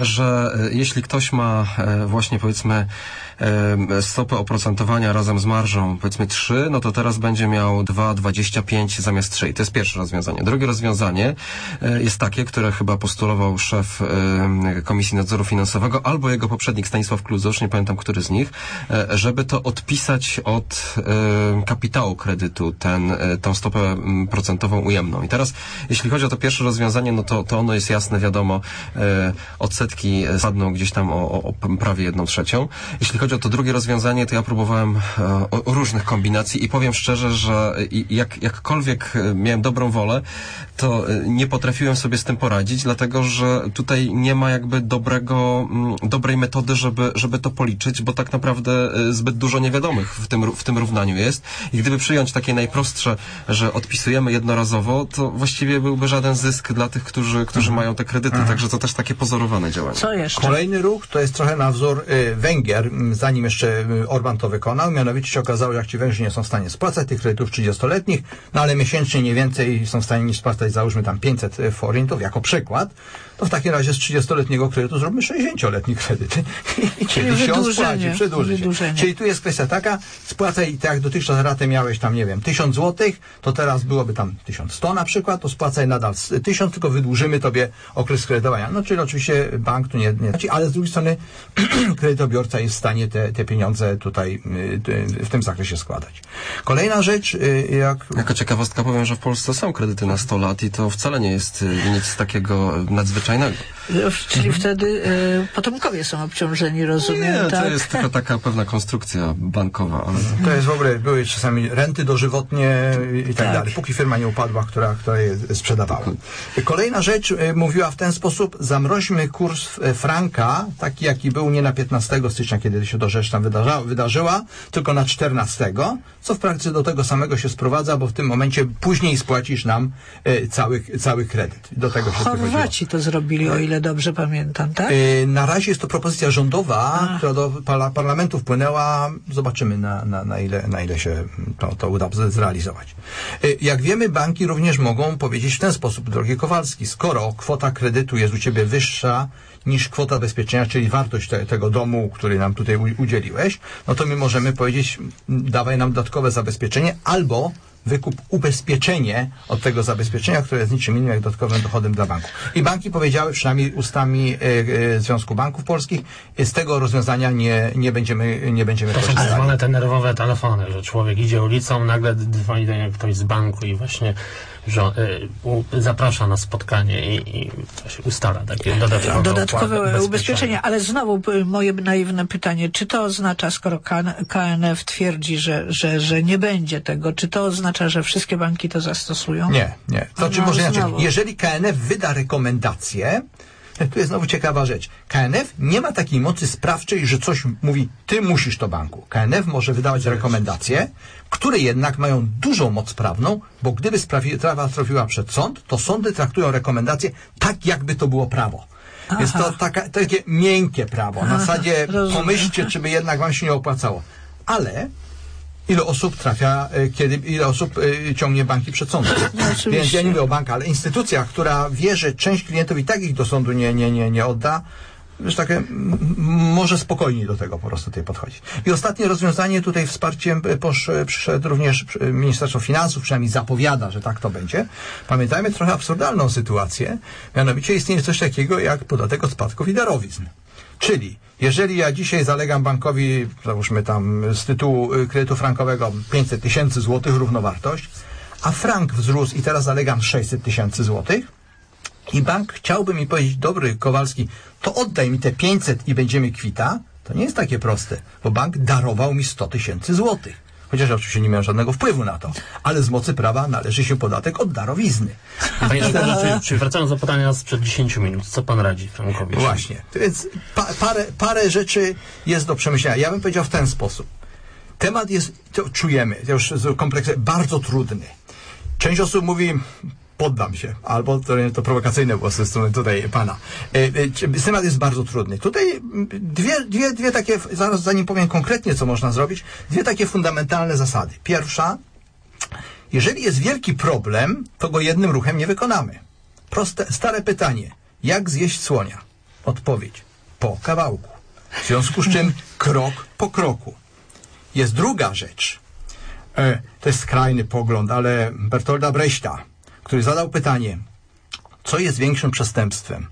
że e, jeśli ktoś ma e, właśnie powiedzmy e, stopę oprocentowania razem z marżą powiedzmy trzy, no to teraz będzie miał dwa przecinek dwadzieścia pięć zamiast trzy. I to jest pierwsze rozwiązanie. Drugie rozwiązanie e, jest takie, które chyba postulował szef e, Komisji Nadzoru Finansowego albo jego poprzednik Stanisław Kluzosz, nie pamiętam, który z nich, e, żeby to odpisać od e, kapitału kredytu, ten, e, tą stopę m, procentową ujemną. I teraz, jeśli chodzi o to pierwsze rozwiązanie, no to, to ono jest jasne, wiadomo, e, odsetki spadną gdzieś tam o, o, o prawie jedną trzecią. Jeśli chodzi o to drugie rozwiązanie, to ja próbowałem e, o, o różnych kombinacji i powiem szczerze, że i, jak, jakkolwiek miałem dobrą wolę, to nie potrafiłem sobie z tym poradzić, dlatego że tutaj nie ma jakby dobrego, dobrej metody, żeby, żeby to policzyć, bo tak naprawdę zbyt dużo niewiadomych w tym, w tym równaniu jest. I gdyby przyjąć takie najprostsze, że odpisujemy jednorazowo, to właściwie byłby żaden zysk dla tych, którzy, którzy mhm. mają te kredyty, mhm. także to też takie pozorowane działanie. Co jeszcze? Kolejny ruch to jest trochę na wzór y, Węgier, zanim jeszcze Orban to wykonał, mianowicie się okazało, że jak ci Węgrzy nie są w stanie spłacać tych kredytów trzydziestoletnich, no ale miesięcznie nie więcej są w stanie niż spłacać, załóżmy tam pięćset forintów jako przykład, to w takim razie z trzydziestoletniego kredytu zróbmy sześćdziesięcioletni kredyt. I kiedy się on spłaci, przedłuży się. Czyli tu jest kwestia taka, spłacaj, tak jak dotychczas ratę miałeś tam, nie wiem, tysiąc złotych, to teraz byłoby tam tysiąc sto na przykład, to spłacaj nadal tysiąc, tylko wydłużymy tobie okres kredytowania. No czyli oczywiście bank tu nie, nie ale z drugiej strony kredytobiorca jest w stanie te, te pieniądze tutaj w tym zakresie składać. Kolejna rzecz, jak... Jako ciekawostka powiem, że w Polsce są kredyty na sto lat i to wcale nie jest nic takiego nadzwyczajnego. Czyli mhm. wtedy y, potomkowie są obciążeni, rozumiem, nie, tak? to jest tylko taka pewna konstrukcja bankowa. Ale... To jest w ogóle, były czasami renty dożywotnie i tak, tak dalej, póki firma nie upadła, która, która je sprzedawała. Kolejna rzecz y, mówiła w ten sposób, zamroźmy kurs franka, taki jaki był nie na piętnastego stycznia, kiedy się to rzecz tam wydarza, wydarzyła, tylko na czternastego, co w praktyce do tego samego się sprowadza, bo w tym momencie później spłacisz nam y, cały, cały kredyt. Do tego się Chorwaci to zrobili. zrobili, o ile dobrze pamiętam, tak? Yy, na razie jest to propozycja rządowa, A. która do parla parlamentu wpłynęła. Zobaczymy, na, na, na, ile, na ile się to, to uda zrealizować. Yy, jak wiemy, banki również mogą powiedzieć w ten sposób, drogi Kowalski, skoro kwota kredytu jest u ciebie wyższa niż kwota zabezpieczenia, czyli wartość te, tego domu, który nam tutaj u, udzieliłeś, no to my możemy powiedzieć, dawaj nam dodatkowe zabezpieczenie, albo wykup ubezpieczenie od tego zabezpieczenia, które jest niczym innym jak dodatkowym dochodem dla banku. I banki powiedziały, przynajmniej ustami y, y, Związku Banków Polskich, y, z tego rozwiązania nie, nie będziemy, nie będziemy To są tak korzystali. zwane te nerwowe telefony, że człowiek idzie ulicą, nagle dzwoni do niego ktoś z banku i właśnie że, y, u, zaprasza na spotkanie i, i właśnie ustala takie dodatkowe, Dodatkowe ubezpieczenie, ale znowu y, moje naiwne pytanie, czy to oznacza, skoro K N F twierdzi, że, że, że nie będzie tego, czy to oznacza, że wszystkie banki to zastosują? Nie, nie. To czy No, może inaczej, znowu. jeżeli K N F wyda rekomendację, tu jest znowu ciekawa rzecz. K N F nie ma takiej mocy sprawczej, że coś mówi, ty musisz to banku. K N F może wydawać rekomendacje, które jednak mają dużą moc prawną, bo gdyby sprawa trafiła przed sąd, to sądy traktują rekomendacje tak, jakby to było prawo. Jest to taka, takie miękkie prawo. Na zasadzie rozumiem. pomyślcie, czy by jednak wam się nie opłacało. Ale ile osób trafia, y, kiedy, ile osób y, ciągnie banki przed sądem. No, oczywiście. Więc ja nie mówię o bankach, ale instytucja, która wie, że część klientów i tak ich do sądu nie, nie, nie, nie odda, wiesz, takie, m, może spokojniej do tego po prostu tutaj podchodzić. I ostatnie rozwiązanie, tutaj wsparciem posz, przyszedł również Ministerstwo Finansów, przynajmniej zapowiada, że tak to będzie. Pamiętajmy trochę absurdalną sytuację, mianowicie istnieje coś takiego jak podatek od spadków i darowizn. Czyli jeżeli ja dzisiaj zalegam bankowi, załóżmy tam z tytułu kredytu frankowego pięćset tysięcy złotych równowartość, a frank wzrósł i teraz zalegam sześćset tysięcy złotych i bank chciałby mi powiedzieć, dobry Kowalski, to oddaj mi te pięćset i będziemy kwita, to nie jest takie proste, bo bank darował mi sto tysięcy złotych. Chociaż ja oczywiście nie miałem żadnego wpływu na to, ale z mocy prawa należy się podatek od darowizny. Panie redaktorze, czy, czy wracając do pytania sprzed dziesięciu minut, co pan radzi Frankowi? Właśnie. Więc pa, parę, parę rzeczy jest do przemyślenia. Ja bym powiedział w ten sposób. Temat jest, to czujemy, to już kompleks bardzo trudny. Część osób mówi, poddam się, albo to, to prowokacyjne było ze strony tutaj pana. E, e, temat jest bardzo trudny. Tutaj dwie, dwie, dwie takie, zaraz zanim powiem konkretnie, co można zrobić, dwie takie fundamentalne zasady. Pierwsza, jeżeli jest wielki problem, to go jednym ruchem nie wykonamy. Proste, stare pytanie. Jak zjeść słonia? Odpowiedź. Po kawałku. W związku z czym krok po kroku. Jest druga rzecz. E, to jest skrajny pogląd, ale Bertolda Brechta, który zadał pytanie, co jest większym przestępstwem?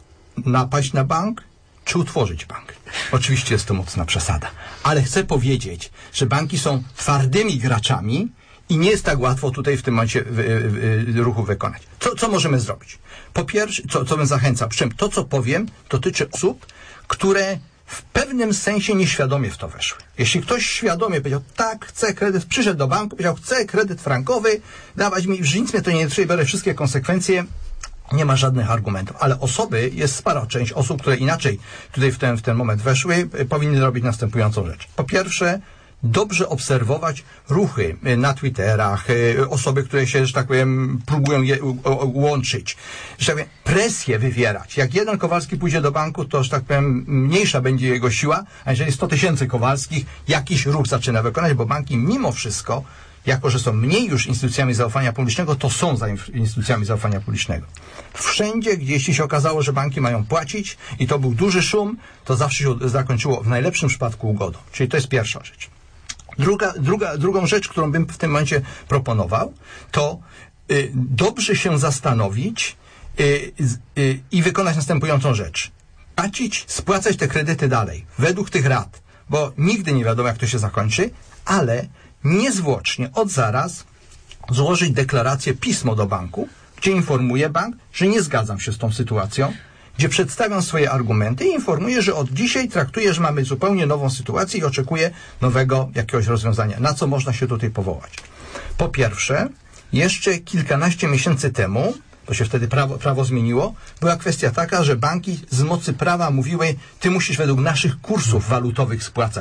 Napaść na bank, czy utworzyć bank? Oczywiście jest to mocna przesada. Ale chcę powiedzieć, że banki są twardymi graczami i nie jest tak łatwo tutaj w tym momencie w, w, w, ruchu wykonać. Co, co możemy zrobić? Po pierwsze, co, co bym zachęcał, przy czym to, co powiem, dotyczy osób, które w pewnym sensie nieświadomie w to weszły. Jeśli ktoś świadomie powiedział, tak, chcę kredyt, przyszedł do banku, powiedział, chcę kredyt frankowy, dawać mi, że nic mnie to nie interesuje, biorę wszystkie konsekwencje, nie ma żadnych argumentów. Ale osoby, jest spora część osób, które inaczej tutaj w ten, w ten moment weszły, powinny robić następującą rzecz. Po pierwsze, dobrze obserwować ruchy na Twitterach, osoby, które się, że tak powiem, próbują je łączyć, że tak powiem, presję wywierać. Jak jeden Kowalski pójdzie do banku, to, że tak powiem, mniejsza będzie jego siła, a jeżeli sto tysięcy Kowalskich jakiś ruch zaczyna wykonać, bo banki mimo wszystko, jako że są mniej już instytucjami zaufania publicznego, to są za instytucjami zaufania publicznego. Wszędzie, gdzie jeśli się okazało, że banki mają płacić i to był duży szum, to zawsze się zakończyło w najlepszym przypadku ugodą. Czyli to jest pierwsza rzecz. Druga, druga, drugą rzecz, którą bym w tym momencie proponował, to y, dobrze się zastanowić y, y, i wykonać następującą rzecz. Płacić, spłacać te kredyty dalej, według tych rat, bo nigdy nie wiadomo, jak to się zakończy, ale niezwłocznie, od zaraz złożyć deklarację, pismo do banku, gdzie informuję bank, że nie zgadzam się z tą sytuacją, gdzie przedstawiam swoje argumenty i informuję, że od dzisiaj traktuję, że mamy zupełnie nową sytuację i oczekuję nowego jakiegoś rozwiązania. Na co można się tutaj powołać? Po pierwsze, jeszcze kilkanaście miesięcy temu, bo się wtedy prawo, prawo zmieniło, była kwestia taka, że banki z mocy prawa mówiły, ty musisz według naszych kursów walutowych spłacać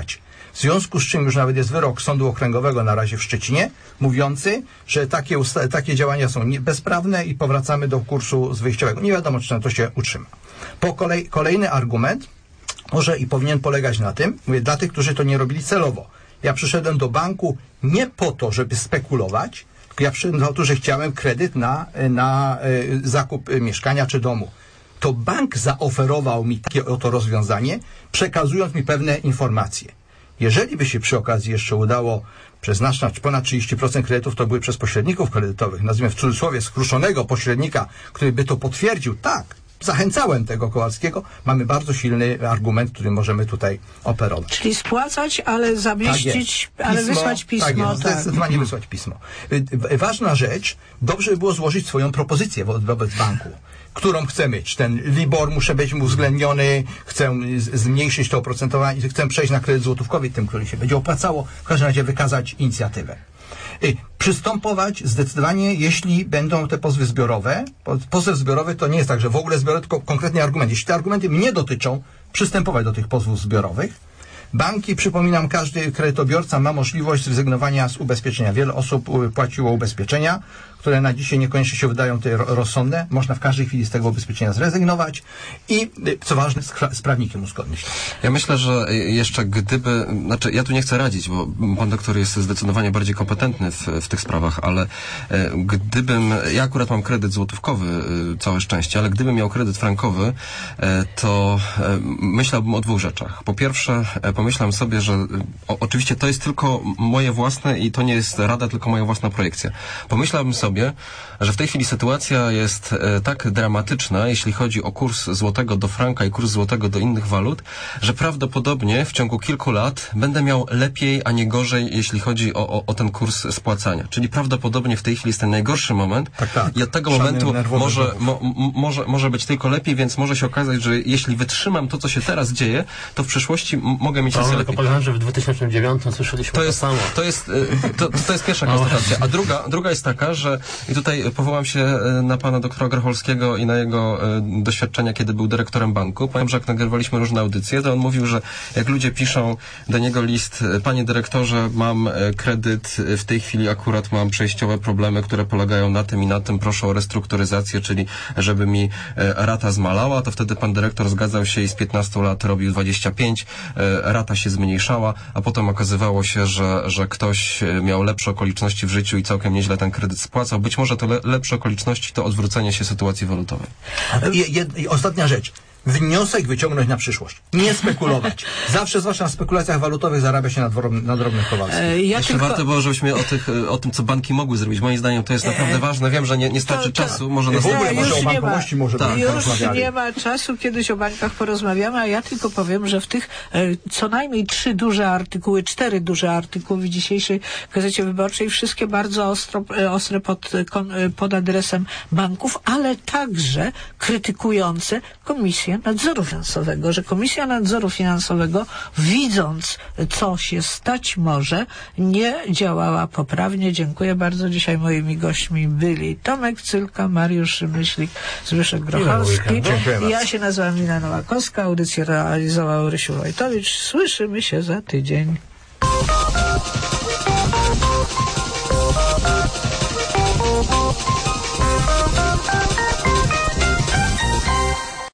W związku z czym już nawet jest wyrok Sądu Okręgowego na razie w Szczecinie, mówiący, że takie, usta- takie działania są nie- bezprawne i powracamy do kursu z wyjściowego. Nie wiadomo, czy na to się utrzyma. Po kolei, kolejny argument może i powinien polegać na tym, mówię, dla tych, którzy to nie robili celowo. Ja przyszedłem do banku nie po to, żeby spekulować, tylko ja przyszedłem do to, że chciałem kredyt na, na y, zakup y, mieszkania czy domu. To bank zaoferował mi takie oto rozwiązanie, przekazując mi pewne informacje. Jeżeli by się przy okazji jeszcze udało przeznaczać ponad trzydzieści procent kredytów, to były przez pośredników kredytowych, nazwijmy w cudzysłowie skruszonego pośrednika, który by to potwierdził, tak, zachęcałem tego Kowalskiego, mamy bardzo silny argument, który możemy tutaj operować. Czyli spłacać, ale zamieścić, Tak ale pismo, wysłać pismo. Tak, jest, tak. zdecydowanie wysłać pismo. Y, Ważna rzecz, dobrze by było złożyć swoją propozycję wo- wobec banku, którą chcemy. Czy ten LIBOR muszę być uwzględniony, chcę z- zmniejszyć to oprocentowanie, chcę przejść na kredyt złotówkowy, tym, który się będzie opłacało, w każdym razie wykazać inicjatywę. Y, Przystępować zdecydowanie, jeśli będą te pozwy zbiorowe. Po- Pozew zbiorowy to nie jest tak, że w ogóle zbiorowy, tylko konkretny argument. Jeśli te argumenty mnie dotyczą, przystępować do tych pozwów zbiorowych. Banki, przypominam, każdy kredytobiorca ma możliwość zrezygnowania z ubezpieczenia. Wiele osób y, płaciło ubezpieczenia, które na dzisiaj niekoniecznie się wydają te ro- rozsądne. Można w każdej chwili z tego ubezpieczenia zrezygnować i, y, co ważne, z, chra- z prawnikiem uzgodnić. Ja myślę, że jeszcze gdyby, znaczy ja tu nie chcę radzić, bo pan doktor jest zdecydowanie bardziej kompetentny w, w tych sprawach, ale e, gdybym, ja akurat mam kredyt złotówkowy, e, całe szczęście, ale gdybym miał kredyt frankowy, e, to e, myślałbym o dwóch rzeczach. Po pierwsze, e, pomyślałem sobie, że o, oczywiście to jest tylko moje własne i to nie jest rada, tylko moja własna projekcja. Pomyślałbym sobie, że w tej chwili sytuacja jest e, tak dramatyczna, jeśli chodzi o kurs złotego do franka i kurs złotego do innych walut, że prawdopodobnie w ciągu kilku lat będę miał lepiej, a nie gorzej, jeśli chodzi o, o, o ten kurs spłacania. Czyli prawdopodobnie w tej chwili jest ten najgorszy moment Tak, tak. i od tego Szalony, momentu nerwowy może, ruch. mo, m- może, może być tylko lepiej, więc może się okazać, że jeśli wytrzymam to, co się teraz dzieje, to w przyszłości m- mogę mieć To jeszcze tylko lepiej. powiem, że w dwa tysiące dziewiątym słyszeliśmy To to, jest, samo. to jest, y, to, to, to jest pierwsza No konstatacja. A druga, druga jest taka, że i tutaj powołam się y, na pana doktora Grocholskiego i na jego y, doświadczenia, kiedy był dyrektorem banku. Powiem, że jak nagrywaliśmy różne audycje, to on mówił, że jak ludzie piszą do niego list, y, panie dyrektorze, mam y, kredyt, y, w tej chwili akurat mam przejściowe problemy, które polegają na tym i na tym, proszę o restrukturyzację, czyli żeby mi y, rata zmalała, to wtedy pan dyrektor zgadzał się i z piętnastu lat robił dwadzieścia pięć, y, rata się zmniejszała, a potem okazywało się, że, że ktoś y, miał lepsze okoliczności w życiu i całkiem nieźle ten kredyt spłacał. Być może te le, lepsze okoliczności to odwrócenie się sytuacji walutowej. I, jed, I ostatnia rzecz. Wniosek wyciągnąć na przyszłość. Nie spekulować. Zawsze, zwłaszcza na spekulacjach walutowych, zarabia się na, dwor- na drobnych Kowalskich. E, Ja Jeszcze tylko... warto było, żebyśmy o, tych, y, o tym, co banki mogły zrobić. Moim zdaniem to jest naprawdę ważne. Wiem, że nie, nie starczy to- to- czasu. Może W następnym ogóle Nie, może już o nie ma. bankowości może Tak. byśmy Już porozmawiali. nie ma czasu, kiedyś o bankach porozmawiamy, a ja tylko powiem, że w tych e, co najmniej trzy duże artykuły, cztery duże artykuły w dzisiejszej Gazecie Wyborczej, wszystkie bardzo ostro, e, ostre pod, kon, e, pod adresem banków, ale także krytykujące Komisję Nadzoru Finansowego, że Komisja Nadzoru Finansowego, widząc, co się stać może, nie działała poprawnie. Dziękuję bardzo. Dzisiaj moimi gośćmi byli Tomek Cylka, Mariusz Myślik, Zbyszek Grocholski. Dziękuję bardzo. Ja się nazywam Nina Nowakowska, audycję realizował Rysiu Wojtowicz. Słyszymy się za tydzień.